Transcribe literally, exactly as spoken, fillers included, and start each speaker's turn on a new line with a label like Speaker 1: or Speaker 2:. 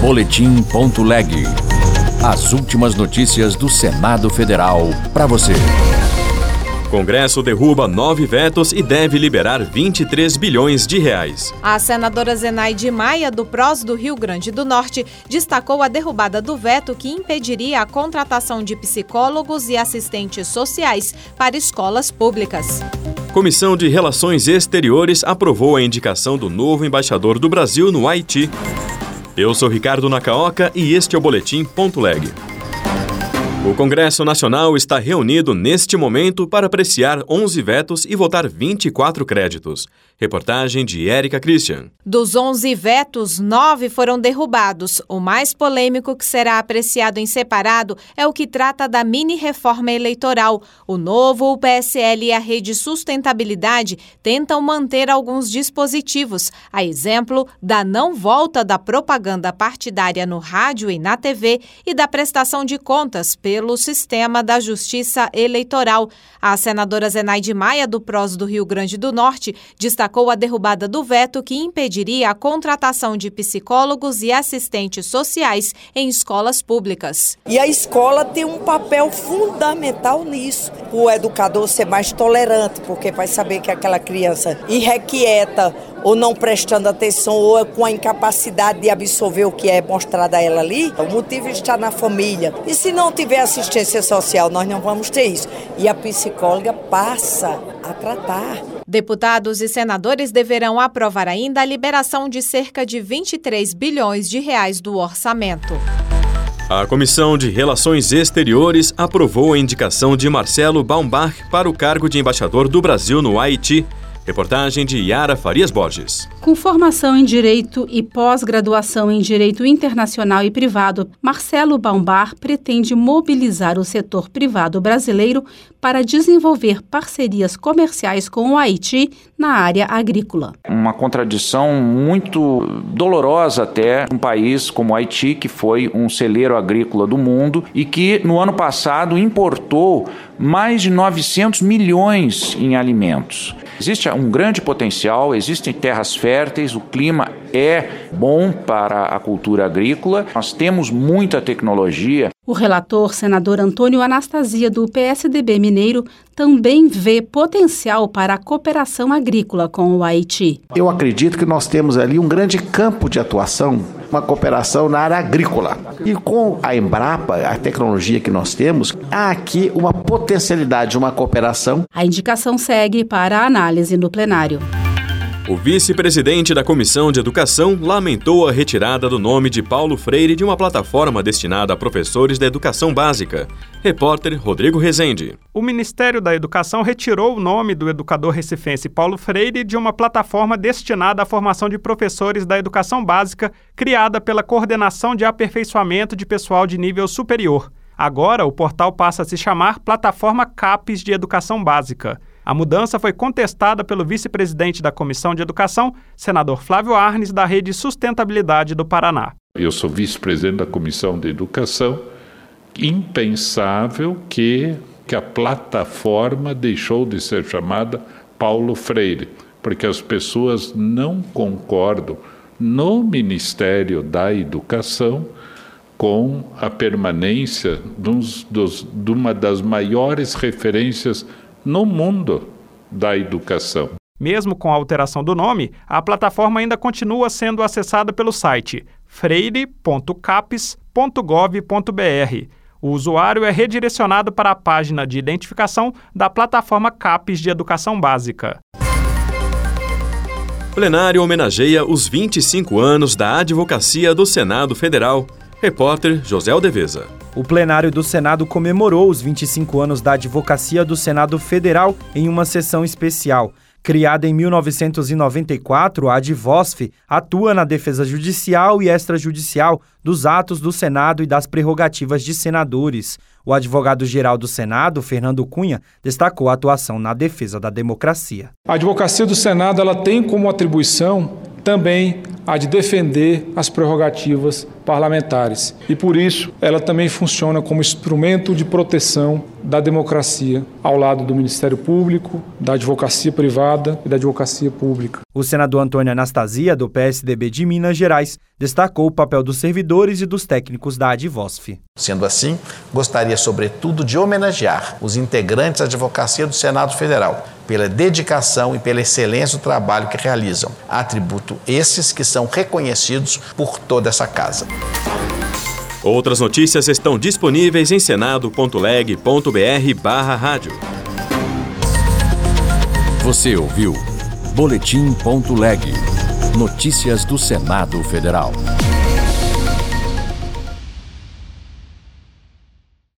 Speaker 1: Boletim ponto leg. As últimas notícias do Senado Federal para você.
Speaker 2: Congresso derruba nove vetos e deve liberar vinte e três bilhões de reais.
Speaker 3: A senadora Zenaide Maia, do P R O S do Rio Grande do Norte, destacou a derrubada do veto que impediria a contratação de psicólogos e assistentes sociais para escolas públicas.
Speaker 2: Comissão de Relações Exteriores aprovou a indicação do novo embaixador do Brasil no Haiti. Eu sou Ricardo Nakaoka e este é o Boletim ponto leg. O Congresso Nacional está reunido neste momento para apreciar onze vetos e votar vinte e quatro créditos. Reportagem de Érica Christian.
Speaker 3: Dos onze vetos, nove foram derrubados. O mais polêmico, que será apreciado em separado, é o que trata da mini-reforma eleitoral. O Novo, o P S L e a Rede Sustentabilidade tentam manter alguns dispositivos, a exemplo da não volta da propaganda partidária no rádio e na T V e da prestação de contas pelo sistema da Justiça Eleitoral. A senadora Zenaide Maia, do P R O S do Rio Grande do Norte, destacou a derrubada do veto que impediria a contratação de psicólogos e assistentes sociais em escolas públicas.
Speaker 4: E a escola tem um papel fundamental nisso. O educador ser mais tolerante, porque vai saber que aquela criança irrequieta ou não prestando atenção ou com a incapacidade de absorver o que é mostrado a ela ali, o motivo está na família. E se não tiver assistência social, nós não vamos ter isso. E a psicóloga passa a tratar.
Speaker 3: Deputados e senadores deverão aprovar ainda a liberação de cerca de vinte e três bilhões de reais do orçamento.
Speaker 2: A Comissão de Relações Exteriores aprovou a indicação de Marcelo Baumbach para o cargo de embaixador do Brasil no Haiti. Reportagem de Yara Farias Borges.
Speaker 5: Com formação em Direito e pós-graduação em Direito Internacional e Privado, Marcelo Baumbach pretende mobilizar o setor privado brasileiro para desenvolver parcerias comerciais com o Haiti na área agrícola.
Speaker 6: Uma contradição muito dolorosa até um país como o Haiti, que foi um celeiro agrícola do mundo e que no ano passado importou mais de novecentos milhões em alimentos. Existe um grande potencial, existem terras férteis, o clima é bom para a cultura agrícola, nós temos muita tecnologia.
Speaker 5: O relator, senador Antônio Anastasia, do P S D B mineiro, também vê potencial para a cooperação agrícola com o Haiti.
Speaker 7: Eu acredito que nós temos ali um grande campo de atuação, uma cooperação na área agrícola. E com a Embrapa, a tecnologia que nós temos, há aqui uma potencialidade, uma cooperação.
Speaker 5: A indicação segue para a análise no plenário.
Speaker 2: O vice-presidente da Comissão de Educação lamentou a retirada do nome de Paulo Freire de uma plataforma destinada a professores da educação básica. Repórter Rodrigo Rezende.
Speaker 8: O Ministério da Educação retirou o nome do educador recifense Paulo Freire de uma plataforma destinada à formação de professores da educação básica, criada pela Coordenação de Aperfeiçoamento de Pessoal de Nível Superior. Agora, o portal passa a se chamar Plataforma CAPES de Educação Básica. A mudança foi contestada pelo vice-presidente da Comissão de Educação, senador Flávio Arnes, da Rede Sustentabilidade do Paraná.
Speaker 9: Eu sou vice-presidente da Comissão de Educação. Impensável que, que a plataforma deixou de ser chamada Paulo Freire, porque as pessoas não concordam no Ministério da Educação com a permanência dos, dos, de uma das maiores referências no mundo da educação.
Speaker 8: Mesmo com a alteração do nome, a plataforma ainda continua sendo acessada pelo site freire ponto capes ponto gov ponto br. O usuário é redirecionado para a página de identificação da plataforma CAPES de Educação Básica.
Speaker 2: Plenário homenageia os vinte e cinco anos da Advocacia do Senado Federal. Repórter José Aldeveza.
Speaker 10: O plenário do Senado comemorou os vinte e cinco anos da Advocacia do Senado Federal em uma sessão especial. Criada em mil novecentos e noventa e quatro, a Advosf atua na defesa judicial e extrajudicial dos atos do Senado e das prerrogativas de senadores. O advogado-geral do Senado, Fernando Cunha, destacou a atuação na defesa da democracia.
Speaker 11: A Advocacia do Senado ela tem como atribuição também a de defender as prerrogativas parlamentares. E por isso ela também funciona como instrumento de proteção da democracia, ao lado do Ministério Público, da advocacia privada e da advocacia pública.
Speaker 10: O senador Antônio Anastasia, do P S D B de Minas Gerais, destacou o papel dos servidores e dos técnicos da Advosf.
Speaker 12: Sendo assim, gostaria, sobretudo, de homenagear os integrantes da Advocacia do Senado Federal pela dedicação e pela excelência do trabalho que realizam. Atributo esses que são reconhecidos por toda essa casa.
Speaker 2: Outras notícias estão disponíveis em senado ponto leg ponto br barra rádio.
Speaker 1: Você ouviu Boletim ponto leg. Notícias do Senado Federal.